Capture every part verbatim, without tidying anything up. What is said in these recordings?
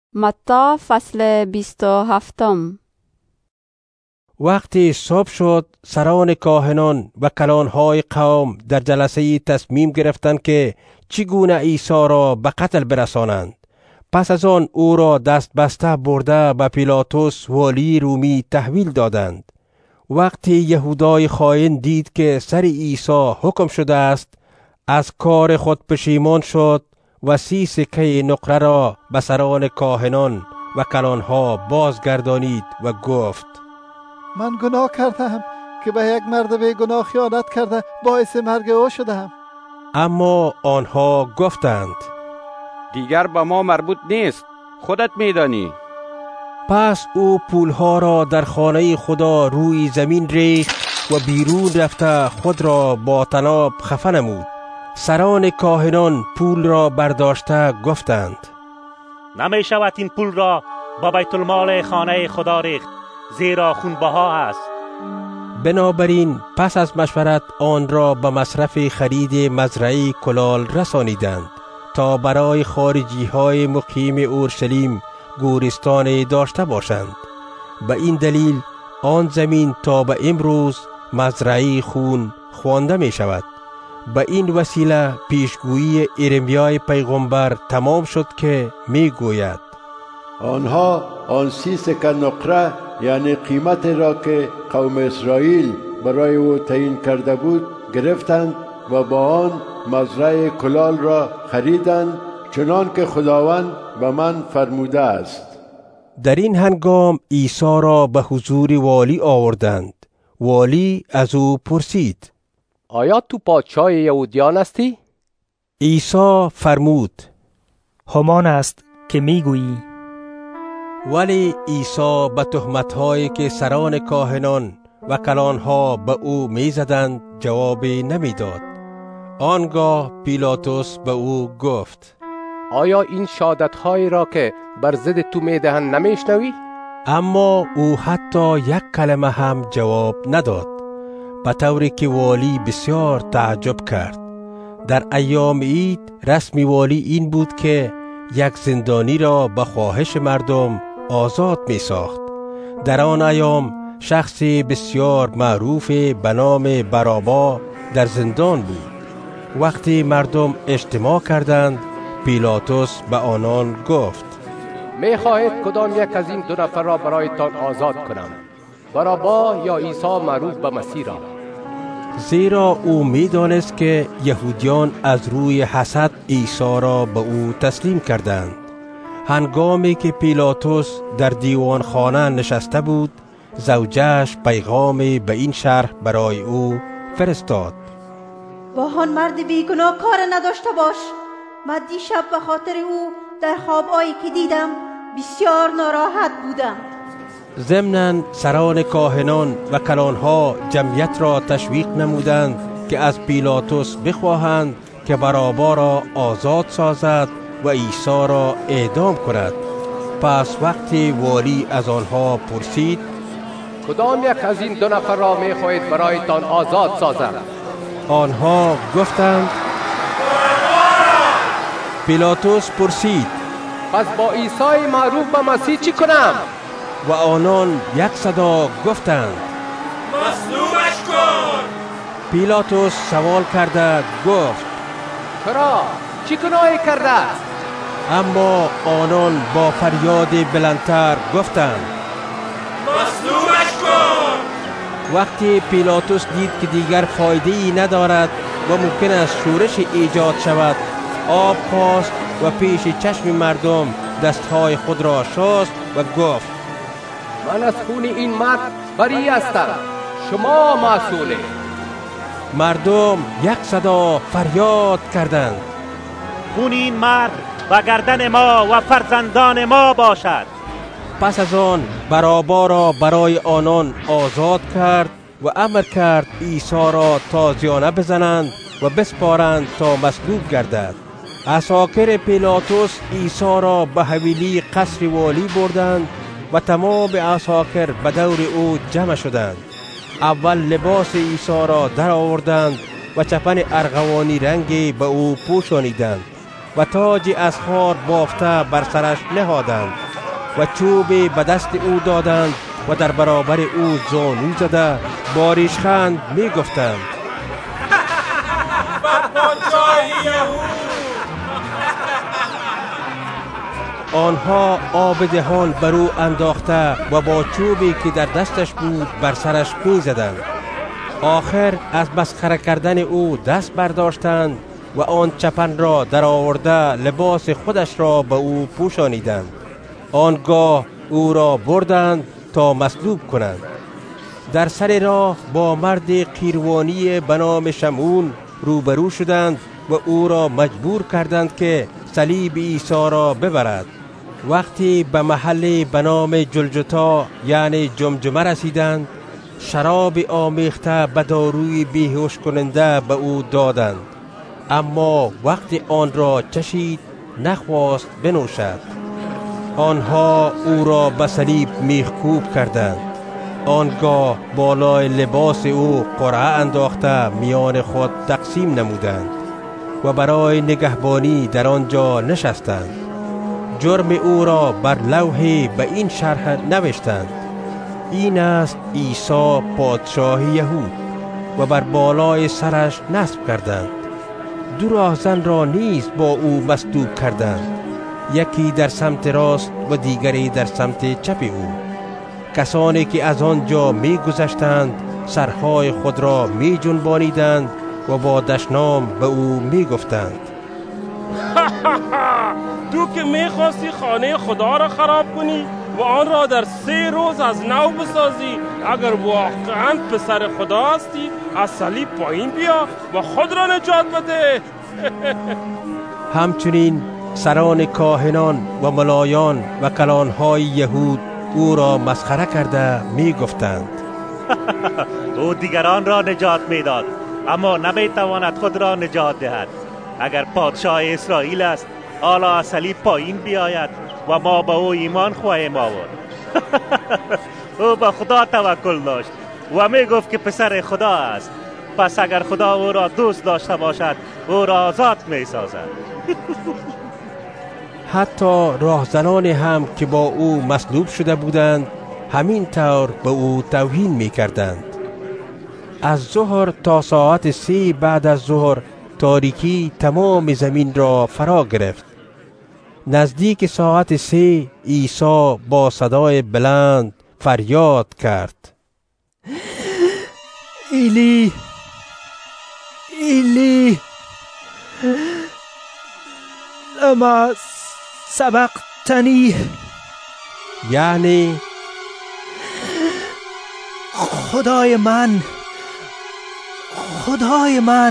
متی فصل بیست و هفتم. وقتی صبح شد، سران کاهنان و کلانهای قوم در جلسه تصمیم گرفتند که چگونه عیسی را به قتل برسانند. پس از آن او را دست بسته برده به پیلاطس والی رومی تحویل دادند. وقتی یهودای خائن دید که سر عیسی حکم شده است، از کار خود پشیمان شد و سی سکه نقره را به سران کاهنان و کلانها بازگردانید و گفت: من گناه کردم که به یک مرد بی گناه خیانت کرده باعث مرگ او شدم. اما آنها گفتند: دیگر به ما مربوط نیست، خودت میدانی. پس او پولها را در خانه خدا روی زمین ریخت و بیرون رفته خود را با طناب خفه نمود. سران کاهنان پول را برداشته گفتند: نمی شود این پول را با بیت المال خانه خدا ریخت، زیرا خونبها است. بنابراین پس از مشورت آن را به مصرف خرید مزرعه کلال رسانیدند تا برای خارجی های مقیم اورشلیم گورستان داشته باشند. به این دلیل آن زمین تا به امروز مزرعه خون خوانده می شود. به این وسیله پیشگویی ارمیای پیغمبر تمام شد که می گوید: آنها آن سی سکه نقره، یعنی قیمت را که قوم اسرائیل برای او تعیین کرده بود گرفتند و با آن مزرعه کلال را خریدند، چنان که خداوند به من فرموده است. در این هنگام عیسی را به حضور والی آوردند. والی از او پرسید: آیا تو پادشاه یهودیان هستی؟ عیسی فرمود: همان است که میگویی. ولی عیسی به تهمت‌هایی که سران کاهنان و کلانها به او می‌زدند جوابی نمی‌داد. آنگاه پیلاطس به او گفت: آیا این شهادت‌هایی را که بر ضد تو می‌دهند نمی‌شنوی؟ اما او حتی یک کلمه هم جواب نداد، به طوری که والی بسیار تعجب کرد. در ایام عید رسم والی این بود که یک زندانی را به خواهش مردم آزاد می ساخت. در آن ایام شخصی بسیار معروف به نام بارابا در زندان بود. وقتی مردم اجتماع کردند، پیلاطس به آنان گفت: می خواهید کدام یک از این دو نفر را برایتان آزاد کنم، بارابا یا عیسی معروف به مسیح را؟ زیرا او می دانست که یهودیان از روی حسد عیسی را به او تسلیم کردند. هنگامی که پیلاطس در دیوان خانه نشسته بود، زوجش پیغامی به این شرح برای او فرستاد: با آن مرد بیگناه کار نداشته باش. من دیشب به خاطر او در خواب‌هایی که دیدم بسیار ناراحت بودم. ضمناً سران کاهنان و کلانها جمعیت را تشویق نمودند که از پیلاطس بخواهند که بارابا را آزاد سازد و عیسی را اعدام کند. پس وقتی والی از آنها پرسید: کدام یک از این دو نفر را می خواهید برایتان آزاد سازم؟ آنها گفتند: پیلاطس پرسید: پس با عیسی معروف به مسیح چی کنم؟ و آنان یک صدا گفتند: مصلوبش کن. پیلاطس سوال کرده گفت: چرا؟ چی گناهی کرده است؟ اما آنان با فریاد بلندتر گفتند: مصلوبش کن. وقتی پیلاطس دید که دیگر فایده‌ای ندارد و ممکن است شورش ایجاد شود، آب خواست و پیش چشم مردم دستهای خود را شست و گفت: من از خون این مرد بری هستم، شما مسئولی. مردم یک صدا فریاد کردند: خون این مرد و گردن ما و فرزندان ما باشد. پس از آن بارابا را برای آنان آزاد کرد و امر کرد عیسی را تازیانه بزنند و بسپارند تا مصلوب گردد. عساکر پیلاطس عیسی را به حویلی قصر والی بردند و تمام عساکر به دور او جمع شدند. اول لباس عیسی را در آوردند و چپن ارغوانی رنگی به او پوشانیدند و تاجی از خار بافته بر سرش نهادند و چوبی به دست او دادند و در برابر او زانو زده با ریشخند می گفتند آنها آب دهان بر او انداخته و با چوبی که در دستش بود بر سرش می زدند. آخر از مسخره کردن او دست برداشتند و آن چپن را در آورده لباس خودش را به او پوشانیدند. آنگاه او را بردند تا مصلوب کنند. در سر راه با مرد قیروانی به نام شمعون روبرو شدند و او را مجبور کردند که صلیب عیسی را ببرد. وقتی به محل به نام جلجتا یعنی جمجمه رسیدند، شراب آمیخته به داروی بیهوش کننده به او دادند، اما وقتی آن را چشید نخواست بنوشد. آنها او را به صلیب میخکوب کردند. آنگاه بالای لباس او قرعه انداخته میان خود تقسیم نمودند و برای نگهبانی در آنجا نشستند. جرم او را بر لوحی به این شرح نوشتند: این است عیسی پادشاه یهود، و بر بالای سرش نصب کردند. دو راهزن را نیز با او مصلوب کردند، یکی در سمت راست و دیگری در سمت چپ او. کسانی که از آنجا می گذشتند سرهای خود را می جنبانیدند و با دشنام به او می گفتند: تو که می خواستی خانه خدا را خراب کنی و آن را در سه روز از نو بسازی، اگر واقعا پسر خدا هستی از صلیب پایین بیا و خود را نجات بده. همچنین سران کاهنان و ملایان و کلانهای یهود او را مسخره کرده می گفتند: او دیگران را نجات می داد اما نمی تواند خود را نجات دهد. اگر پادشاه اسرائیل است حالا از صلیب پایین بیاید و ما به او ایمان خواهیم آورد. او به خدا توکل داشت و می گفت که پسر خدا است. پس اگر خدا او را دوست داشته باشد او را آزاد می سازد. حتی راهزنانی هم که با او مصلوب شده بودند همین طور به او توهین می کردند. از ظهر تا ساعت سه بعد از ظهر تاریکی تمام زمین را فرا گرفت. نزدیک ساعت سه عیسی با صدای بلند فریاد کرد: ایلی ایلی لما سبقتنی، یعنی خدای من خدای من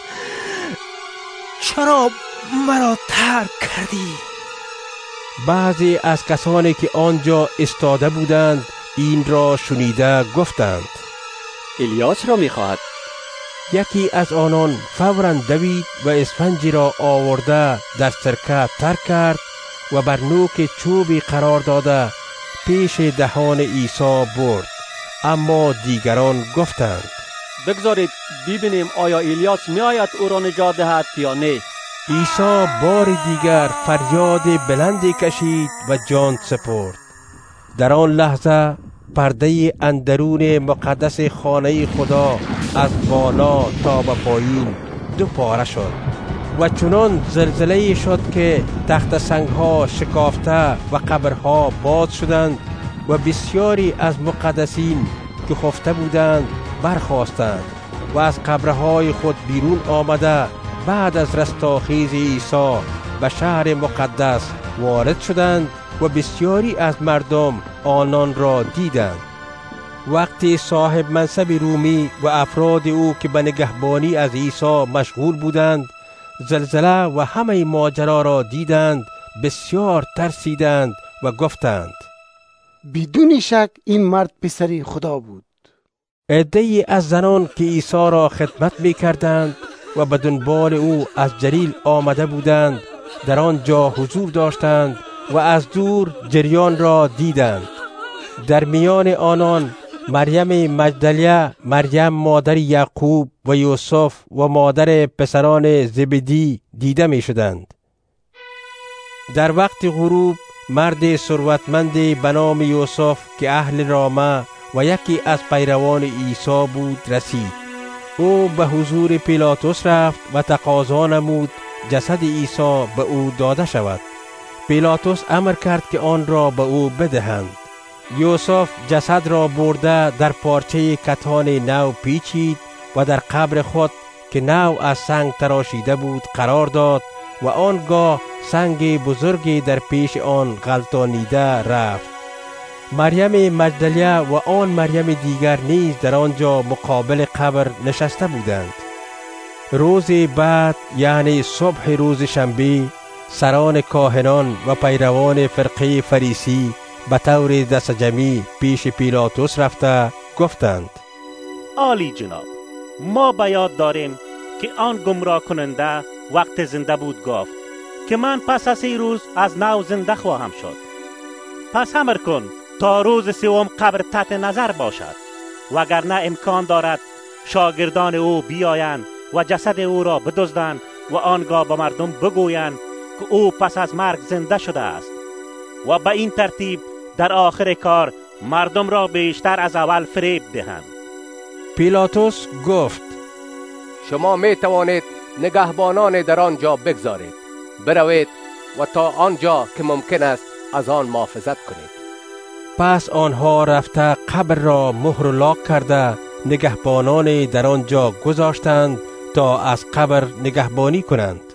چرا مرا ترک کردی؟ بعضی از کسانی که آنجا استاده بودند این را شنیده گفتند: الیاس را می‌خواهد. یکی از آنان فوراً دوید و اسفنجی را آورده در سرکه تر کرد و بر نوک چوبی قرار داده پیش دهان عیسی برد. اما دیگران گفتند: بگذارید ببینیم آیا الیاس می‌آید او را نجات دهد یا نه. عیسی بار دیگر فریاد بلندی کشید و جان سپرد. در آن لحظه پرده اندرون مقدس خانه خدا از بالا تا به پایین دو پاره شد و چنان زلزله شد که تخت سنگ‌ها شکافته و قبرها باز شدند و بسیاری از مقدسین که خفته بودند برخاستند و از قبرهای خود بیرون آمده بعد از رستاخیز عیسی به شهر مقدس وارد شدند و بسیاری از مردم آنان را دیدند. وقتی صاحب منصب رومی و افراد او که به نگهبانی از عیسی مشغول بودند زلزله و همه ماجرا را دیدند بسیار ترسیدند و گفتند: بدون شک این مرد پسر خدا بود. عده‌ای از زنان که عیسی را خدمت می کردند و به دنبال او از جلیل آمده بودند در آنجا حضور داشتند و از دور جریان را دیدند. در میان آنان مریم مجدلیه، مریم مادر یعقوب و یوسف و مادر پسران زبدی دیده می شدند. در وقت غروب مرد ثروتمند به نام یوسف که اهل رامه و یکی از پیروان عیسی بود رسید. او به حضور پیلاطس رفت و تقاضا نمود جسد عیسی به او داده شود. پیلاطس امر کرد که آن را به او بدهند. یوسف جسد را برده در پارچه کتان نو پیچید و در قبر خود که نو از سنگ تراشیده بود قرار داد و آنگاه سنگ بزرگی در پیش آن غلطانیده رفت. مریم مجدلیه و آن مریم دیگر نیز در آنجا مقابل قبر نشسته بودند. روز بعد یعنی صبح روز شنبه، سران کاهنان و پیروان فرقه فریسی به طور دست جمعی پیش پیلاطس رفته گفتند: عالی جناب، ما به یاد داریم که آن گمراه کننده وقت زنده بود گفت که من پس از سی روز از نو زنده خواهم شد. پس امر کن تا روز سوم قبر تحت نظر باشد، وگرنه امکان دارد شاگردان او بیایند و جسد او را بدزدند و آنگاه به مردم بگویند که او پس از مرگ زنده شده است و به این ترتیب در آخر کار مردم را بیشتر از اول فریب دهند. پیلاطس گفت: شما می توانید نگهبانان در آنجا بگذارید، بروید و تا آنجا که ممکن است از آن محافظت کنید. پس آنها رفته قبر را مهر و لاک کرده نگهبانان در آنجا گذاشتند تا از قبر نگهبانی کنند.